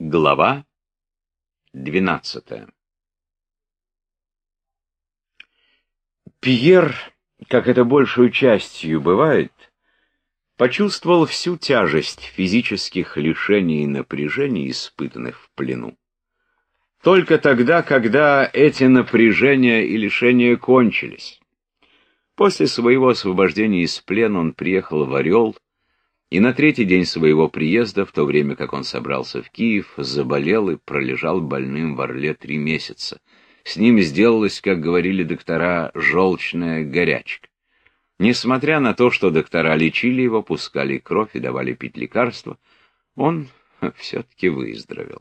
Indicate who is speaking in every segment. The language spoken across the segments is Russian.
Speaker 1: Глава 12. Пьер, как это большую частью бывает, почувствовал всю тяжесть физических лишений и напряжений, испытанных в плену. Только тогда, когда эти напряжения и лишения кончились. После своего освобождения из плена он приехал в Орел, и на третий день своего приезда, в то время как он собрался в Киев, заболел и пролежал больным в Орле 3 месяца. С ним сделалась, как говорили доктора, желчная горячка. Несмотря на то, что доктора лечили его, пускали кровь и давали пить лекарства, он все-таки выздоровел.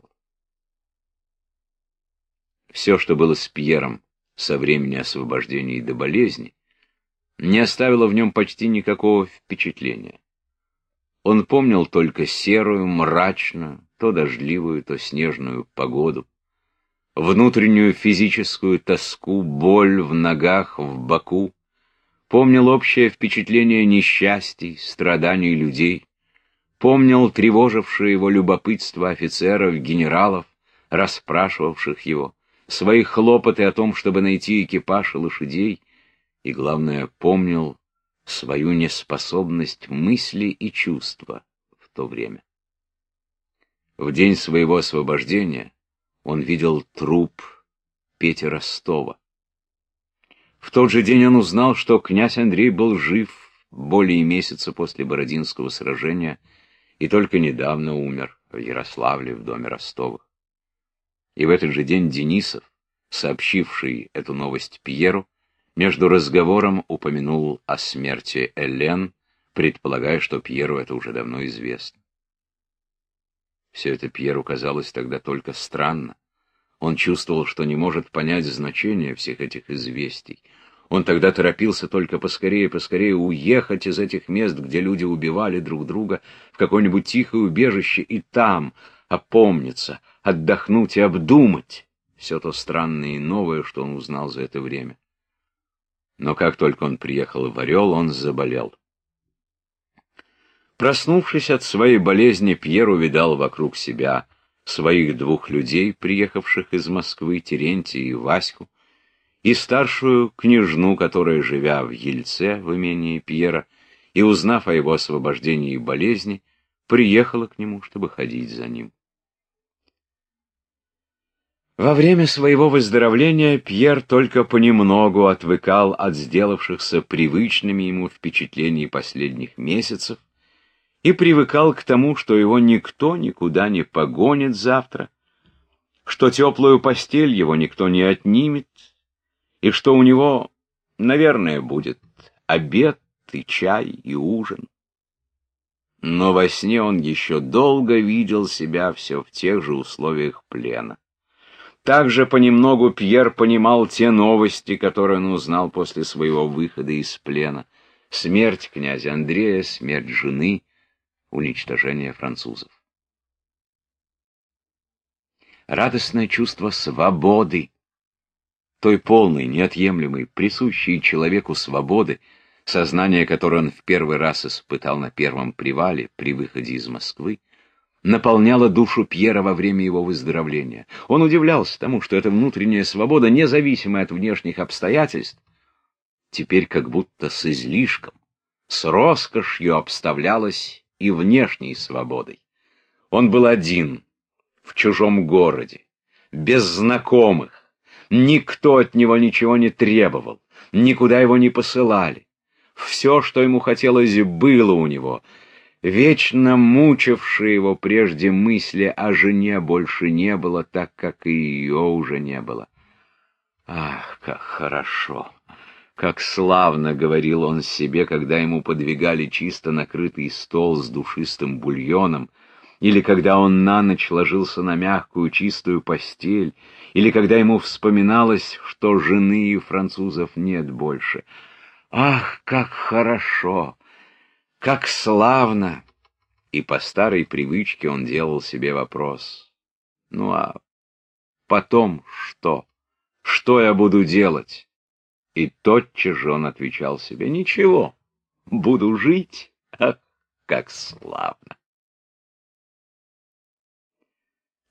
Speaker 1: Все, что было с Пьером со времени освобождения и до болезни, не оставило в нем почти никакого впечатления. Он помнил только серую, мрачную, то дождливую, то снежную погоду, внутреннюю физическую тоску, боль в ногах, в боку, помнил общее впечатление несчастий, страданий людей, помнил тревожившее его любопытство офицеров, генералов, расспрашивавших его, свои хлопоты о том, чтобы найти экипаж и лошадей, и, главное, помнил свою неспособность мысли и чувства в то время. В день своего освобождения он видел труп Пети Ростова. В тот же день он узнал, что князь Андрей был жив более месяца после Бородинского сражения и только недавно умер в Ярославле в доме Ростовых. И в этот же день Денисов, сообщивший эту новость Пьеру, между разговором упомянул о смерти Элен, предполагая, что Пьеру это уже давно известно. Все это Пьеру казалось тогда только странно. Он чувствовал, что не может понять значение всех этих известий. Он тогда торопился только поскорее уехать из этих мест, где люди убивали друг друга, в какое-нибудь тихое убежище и там опомниться, отдохнуть и обдумать все то странное и новое, что он узнал за это время. Но как только он приехал в Орел, он заболел. Проснувшись от своей болезни, Пьер увидал вокруг себя своих 2 людей, приехавших из Москвы, Терентия и Ваську, и старшую княжну, которая, живя в Ельце, в имении Пьера, и узнав о его освобождении и болезни, приехала к нему, чтобы ходить за ним. Во время своего выздоровления Пьер только понемногу отвыкал от сделавшихся привычными ему впечатлений последних месяцев и привыкал к тому, что его никто никуда не погонит завтра, что теплую постель его никто не отнимет, и что у него, наверное, будет обед и чай и ужин. Но во сне он еще долго видел себя все в тех же условиях плена. Также понемногу Пьер понимал те новости, которые он узнал после своего выхода из плена. Смерть князя Андрея, смерть жены, уничтожение французов. Радостное чувство свободы, той полной, неотъемлемой, присущей человеку свободы, сознание которое он в первый раз испытал на первом привале при выходе из Москвы, наполняла душу Пьера во время его выздоровления. Он удивлялся тому, что эта внутренняя свобода, независимая от внешних обстоятельств, теперь как будто с излишком, с роскошью обставлялась и внешней свободой. Он был один, в чужом городе, без знакомых, никто от него ничего не требовал, никуда его не посылали. Все, что ему хотелось, было у него. Вечно мучившие его прежде мысли о жене больше не было, так как и ее уже не было. «Ах, как хорошо! Как славно!» — говорил он себе, когда ему подвигали чисто накрытый стол с душистым бульоном, или когда он на ночь ложился на мягкую чистую постель, или когда ему вспоминалось, что жены и французов нет больше. «Ах, как хорошо! Как славно!» И по старой привычке он делал себе вопрос. Ну а потом что? Что я буду делать? И тотчас же он отвечал себе: ничего, буду жить. Ах, как славно!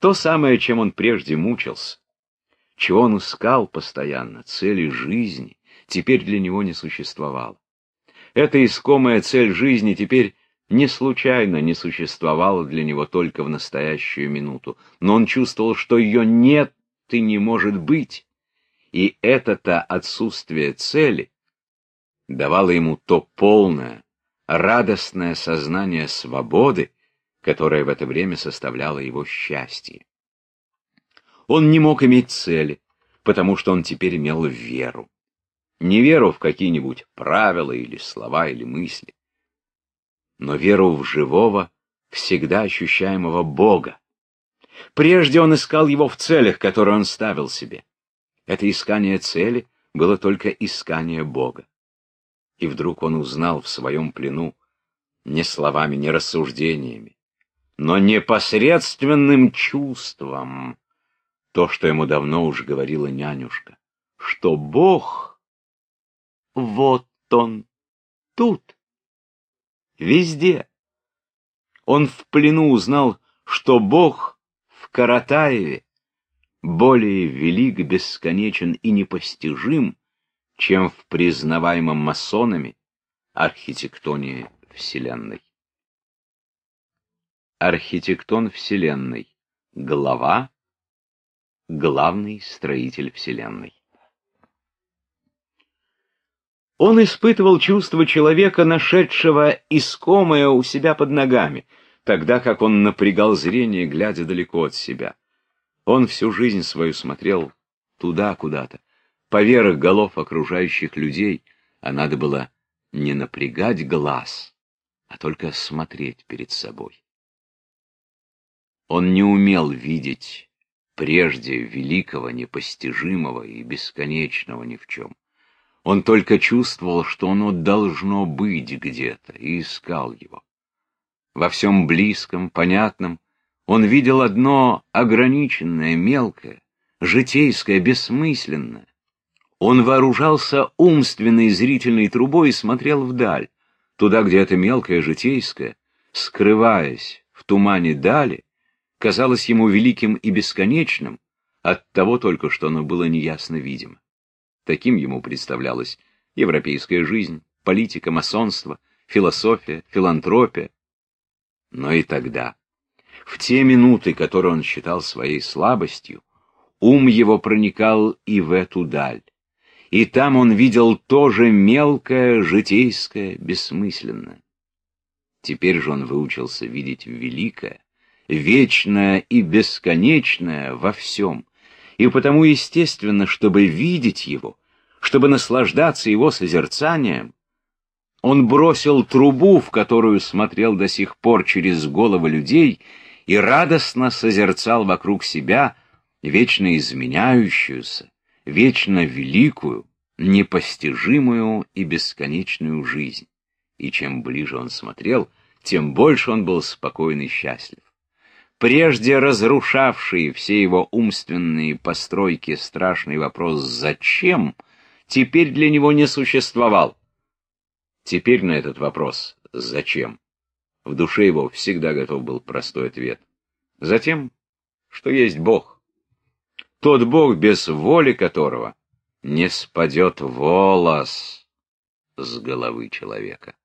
Speaker 1: То самое, чем он прежде мучился, чего он искал постоянно, цели жизни, теперь для него не существовало. Эта искомая цель жизни теперь не случайно не существовала для него только в настоящую минуту, но он чувствовал, что ее нет и не может быть, и это-то отсутствие цели давало ему то полное, радостное сознание свободы, которое в это время составляло его счастье. Он не мог иметь цели, потому что он теперь имел веру. Не веру в какие-нибудь правила или слова или мысли, но веру в живого, всегда ощущаемого Бога. Прежде он искал его в целях, которые он ставил себе. Это искание цели было только искание Бога. И вдруг он узнал в своем плену не словами, не рассуждениями, но непосредственным чувством то, что ему давно уж говорила нянюшка, что Бог, вот он, тут, везде. Он в плену узнал, что Бог в Каратаеве более велик, бесконечен и непостижим, чем в признаваемом масонами архитектоне Вселенной. Архитектон Вселенной. Глава. Главный строитель Вселенной. Он испытывал чувство человека, нашедшего искомое у себя под ногами, тогда как он напрягал зрение, глядя далеко от себя. Он всю жизнь свою смотрел туда куда-то, поверх голов окружающих людей, а надо было не напрягать глаз, а только смотреть перед собой. Он не умел видеть прежде великого, непостижимого и бесконечного ни в чем. Он только чувствовал, что оно должно быть где-то, и искал его. Во всем близком, понятном он видел одно ограниченное, мелкое, житейское, бессмысленное. Он вооружался умственной зрительной трубой и смотрел вдаль, туда, где это мелкое, житейское, скрываясь в тумане дали, казалось ему великим и бесконечным, от того только, что оно было неясно видимо. Таким ему представлялась европейская жизнь, политика, масонство, философия, филантропия. Но и тогда, в те минуты, которые он считал своей слабостью, ум его проникал и в эту даль. И там он видел тоже мелкое, житейское, бессмысленное. Теперь же он выучился видеть великое, вечное и бесконечное во всем. И потому естественно, чтобы видеть его, чтобы наслаждаться его созерцанием, он бросил трубу, в которую смотрел до сих пор через головы людей, и радостно созерцал вокруг себя вечно изменяющуюся, вечно великую, непостижимую и бесконечную жизнь. И чем ближе он смотрел, тем больше он был спокоен и счастлив. Прежде разрушавший все его умственные постройки страшный вопрос «зачем?» теперь для него не существовал. Теперь на этот вопрос «зачем?» в душе его всегда готов был простой ответ. Затем, что есть Бог. Тот Бог, без воли которого не спадет волос с головы человека.